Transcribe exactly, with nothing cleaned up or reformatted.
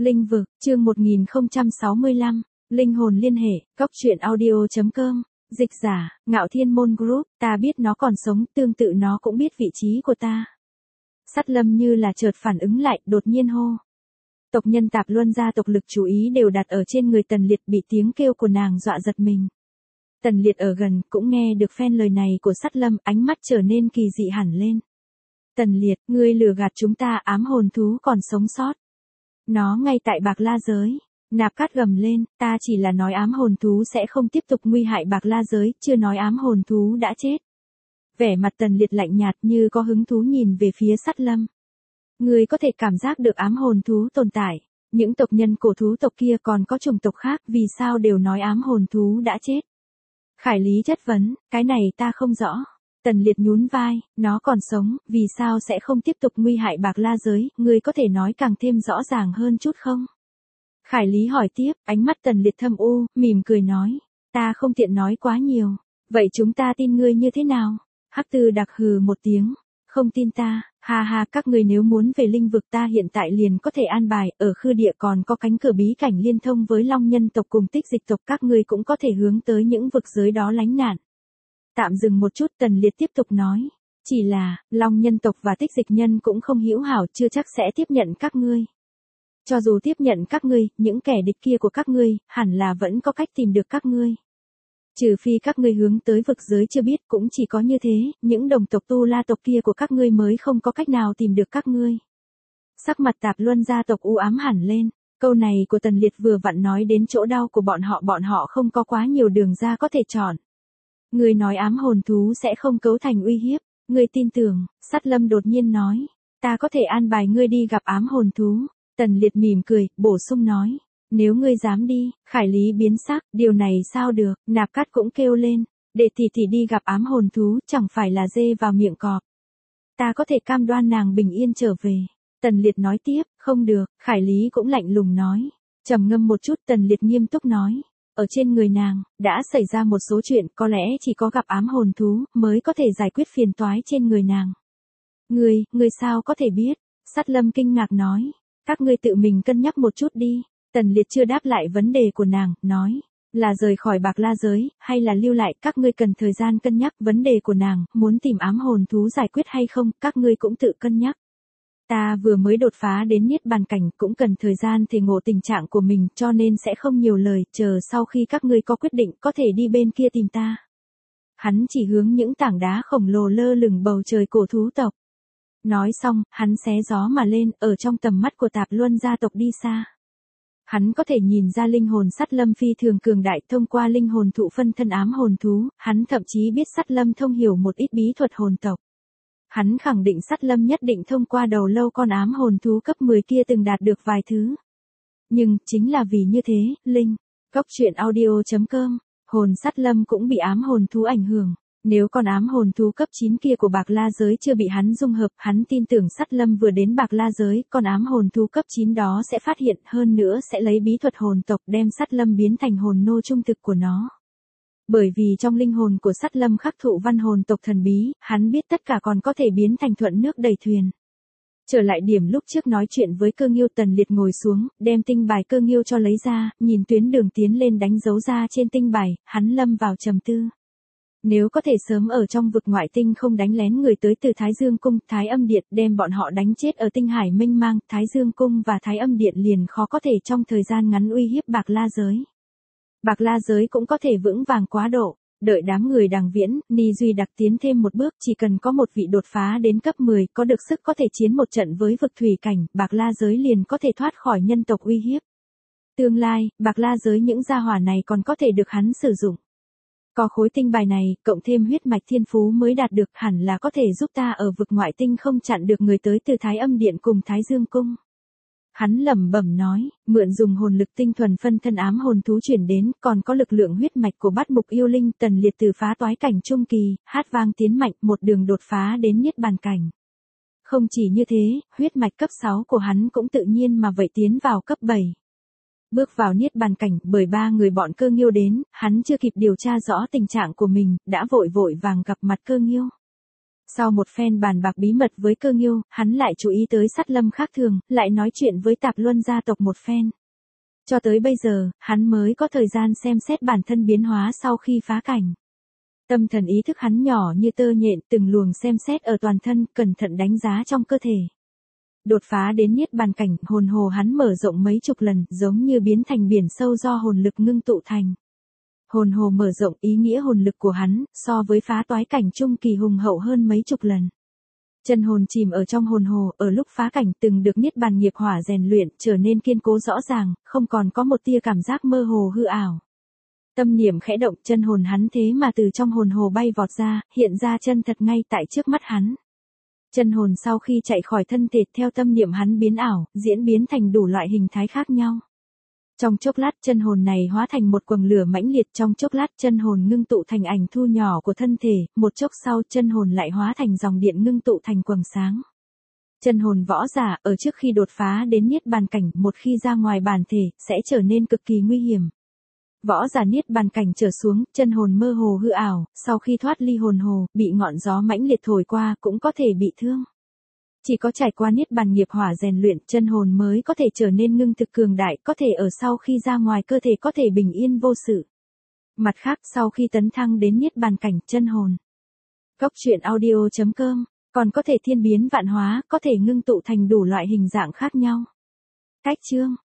Linh vực, chương một nghìn không trăm sáu mươi lăm, linh hồn liên hệ, cóc truyện audio chấm com, dịch giả, Ngạo Thiên Môn Group, ta biết nó còn sống, tương tự nó cũng biết vị trí của ta. Sắt Lâm như là chợt phản ứng lại, đột nhiên hô. Tộc nhân Tạp Luân gia tộc lực chú ý đều đặt ở trên người Tần Liệt, bị tiếng kêu của nàng dọa giật mình. Tần Liệt ở gần, cũng nghe được phen lời này của Sắt Lâm, ánh mắt trở nên kỳ dị hẳn lên. Tần Liệt, ngươi lừa gạt chúng ta, ám hồn thú còn sống sót. Nó ngay tại Bạc La giới. Nạp Cát gầm lên, ta chỉ là nói ám hồn thú sẽ không tiếp tục nguy hại Bạc La giới, chưa nói ám hồn thú đã chết. Vẻ mặt Tần Liệt lạnh nhạt như có hứng thú nhìn về phía Sắt Lâm. Ngươi có thể cảm giác được ám hồn thú tồn tại. Những tộc nhân cổ thú tộc kia còn có chủng tộc khác, vì sao đều nói ám hồn thú đã chết? Khải Lý chất vấn, cái này ta không rõ. Tần Liệt nhún vai, nó còn sống, vì sao sẽ không tiếp tục nguy hại Bạc La giới, ngươi có thể nói càng thêm rõ ràng hơn chút không? Khải Lý hỏi tiếp, ánh mắt Tần Liệt thâm u, mỉm cười nói, ta không tiện nói quá nhiều, vậy chúng ta tin ngươi như thế nào? Hắc Tư đặc hừ một tiếng, không tin ta, ha ha, các ngươi nếu muốn về linh vực ta hiện tại liền có thể an bài, ở Khư Địa còn có cánh cửa bí cảnh liên thông với Long Nhân tộc cùng Tích Dịch tộc, các ngươi cũng có thể hướng tới những vực giới đó lánh nạn. Tạm dừng một chút, Tần Liệt tiếp tục nói, chỉ là, Long Nhân tộc và Tích Dịch nhân cũng không hữu hảo, chưa chắc sẽ tiếp nhận các ngươi. Cho dù tiếp nhận các ngươi, những kẻ địch kia của các ngươi, hẳn là vẫn có cách tìm được các ngươi. Trừ phi các ngươi hướng tới vực giới chưa biết, cũng chỉ có như thế, những đồng tộc Tu La tộc kia của các ngươi mới không có cách nào tìm được các ngươi. Sắc mặt Tạp Luân gia tộc u ám hẳn lên, câu này của Tần Liệt vừa vặn nói đến chỗ đau của bọn họ, bọn họ không có quá nhiều đường ra có thể chọn. Ngươi nói ám hồn thú sẽ không cấu thành uy hiếp, ngươi tin tưởng? Sắt Lâm đột nhiên nói, ta có thể an bài ngươi đi gặp ám hồn thú. Tần Liệt mỉm cười, bổ sung nói, nếu ngươi dám đi. Khải Lý biến sắc, điều này sao được? Nạp Cát cũng kêu lên, để tỷ tỷ đi gặp ám hồn thú, chẳng phải là dê vào miệng cọp. Ta có thể cam đoan nàng bình yên trở về. Tần Liệt nói tiếp, không được. Khải Lý cũng lạnh lùng nói. Trầm ngâm một chút, Tần Liệt nghiêm túc nói, ở trên người nàng đã xảy ra một số chuyện, có lẽ chỉ có gặp ám hồn thú mới có thể giải quyết phiền toái trên người nàng. Ngươi, ngươi sao có thể biết? Sắt Lâm kinh ngạc nói, các ngươi tự mình cân nhắc một chút đi. Tần Liệt chưa đáp lại vấn đề của nàng, nói, là rời khỏi Bạc La giới, hay là lưu lại, các ngươi cần thời gian cân nhắc. Vấn đề của nàng, muốn tìm ám hồn thú giải quyết hay không, các ngươi cũng tự cân nhắc. Ta vừa mới đột phá đến Niết Bàn cảnh, cũng cần thời gian thể ngộ tình trạng của mình, cho nên sẽ không nhiều lời, chờ sau khi các ngươi có quyết định, có thể đi bên kia tìm ta. Hắn chỉ hướng những tảng đá khổng lồ lơ lửng bầu trời cổ thú tộc. Nói xong, hắn xé gió mà lên, ở trong tầm mắt của Tạp Luân gia tộc đi xa. Hắn có thể nhìn ra linh hồn Sắt Lâm phi thường cường đại, thông qua linh hồn thụ phân thân ám hồn thú, hắn thậm chí biết Sắt Lâm thông hiểu một ít bí thuật hồn tộc. Hắn khẳng định Sắt Lâm nhất định thông qua đầu lâu con ám hồn thú cấp mười kia từng đạt được vài thứ. Nhưng, chính là vì như thế, Linh, cóc truyện audio chấm com, hồn Sắt Lâm cũng bị ám hồn thú ảnh hưởng. Nếu con ám hồn thú cấp chín kia của Bạc La giới chưa bị hắn dung hợp, hắn tin tưởng Sắt Lâm vừa đến Bạc La giới, con ám hồn thú cấp chín đó sẽ phát hiện, hơn nữa sẽ lấy bí thuật hồn tộc đem Sắt Lâm biến thành hồn nô trung thực của nó. Bởi vì trong linh hồn của Sắt Lâm khắc thụ văn hồn tộc thần bí, hắn biết tất cả còn có thể biến thành thuận nước đẩy thuyền. Trở lại điểm lúc trước nói chuyện với Cơ Nghiêu, Tần Liệt ngồi xuống, đem tinh bài Cơ Nghiêu cho lấy ra, nhìn tuyến đường tiến lên đánh dấu ra trên tinh bài, hắn lâm vào trầm tư. Nếu có thể sớm ở trong vực ngoại tinh không đánh lén người tới từ Thái Dương Cung, Thái Âm Điện, đem bọn họ đánh chết ở tinh hải mênh mang, Thái Dương Cung và Thái Âm Điện liền khó có thể trong thời gian ngắn uy hiếp Bạc La giới. Bạc La giới cũng có thể vững vàng quá độ, đợi đám người Đằng Viễn, Ni Duy Đặc tiến thêm một bước, chỉ cần có một vị đột phá đến cấp mười, có được sức có thể chiến một trận với vực thủy cảnh, Bạc La giới liền có thể thoát khỏi nhân tộc uy hiếp. Tương lai, Bạc La giới những gia hỏa này còn có thể được hắn sử dụng. Có khối tinh bài này, cộng thêm huyết mạch thiên phú mới đạt được, hẳn là có thể giúp ta ở vực ngoại tinh không chặn được người tới từ Thái Âm Điện cùng Thái Dương Cung. Hắn lẩm bẩm nói, mượn dùng hồn lực tinh thuần phân thân ám hồn thú chuyển đến, còn có lực lượng huyết mạch của bát mục yêu linh. Tần Liệt từ phá toái cảnh trung kỳ, hát vang tiến mạnh, một đường đột phá đến Niết Bàn cảnh. Không chỉ như thế, huyết mạch cấp sáu của hắn cũng tự nhiên mà vậy tiến vào cấp bảy. Bước vào Niết Bàn cảnh, bởi ba người bọn Cơ Nghiêu đến, hắn chưa kịp điều tra rõ tình trạng của mình, đã vội vội vàng gặp mặt Cơ Nghiêu. Sau một phen bàn bạc bí mật với Cơ Nghiêu, hắn lại chú ý tới Sắt Lâm khác thường, lại nói chuyện với Tạp Luân gia tộc một phen. Cho tới bây giờ, hắn mới có thời gian xem xét bản thân biến hóa sau khi phá cảnh. Tâm thần ý thức hắn nhỏ như tơ nhện, từng luồng xem xét ở toàn thân, cẩn thận đánh giá trong cơ thể. Đột phá đến niết bàn cảnh, hồn hồ hắn mở rộng mấy chục lần, giống như biến thành biển sâu do hồn lực ngưng tụ thành. Hồn hồ mở rộng, ý nghĩa hồn lực của hắn, so với phá toái cảnh trung kỳ hùng hậu hơn mấy chục lần. Chân hồn chìm ở trong hồn hồ, ở lúc phá cảnh từng được niết bàn nghiệp hỏa rèn luyện, trở nên kiên cố rõ ràng, không còn có một tia cảm giác mơ hồ hư ảo. Tâm niệm khẽ động, chân hồn hắn thế mà từ trong hồn hồ bay vọt ra, hiện ra chân thật ngay tại trước mắt hắn. Chân hồn sau khi chạy khỏi thân thể theo tâm niệm hắn biến ảo, diễn biến thành đủ loại hình thái khác nhau. Trong chốc lát chân hồn này hóa thành một quầng lửa mãnh liệt, trong chốc lát chân hồn ngưng tụ thành ảnh thu nhỏ của thân thể, một chốc sau chân hồn lại hóa thành dòng điện ngưng tụ thành quầng sáng. Chân hồn võ giả ở trước khi đột phá đến niết bàn cảnh, một khi ra ngoài bản thể, sẽ trở nên cực kỳ nguy hiểm. Võ giả niết bàn cảnh trở xuống, chân hồn mơ hồ hư ảo, sau khi thoát ly hồn hồ, bị ngọn gió mãnh liệt thổi qua cũng có thể bị thương. Chỉ có trải qua niết bàn nghiệp hỏa rèn luyện, chân hồn mới có thể trở nên ngưng thực cường đại, có thể ở sau khi ra ngoài cơ thể có thể bình yên vô sự. Mặt khác, sau khi tấn thăng đến niết bàn cảnh, chân hồn Cốc truyện audio chấm com còn có thể thiên biến vạn hóa, có thể ngưng tụ thành đủ loại hình dạng khác nhau. Cách chương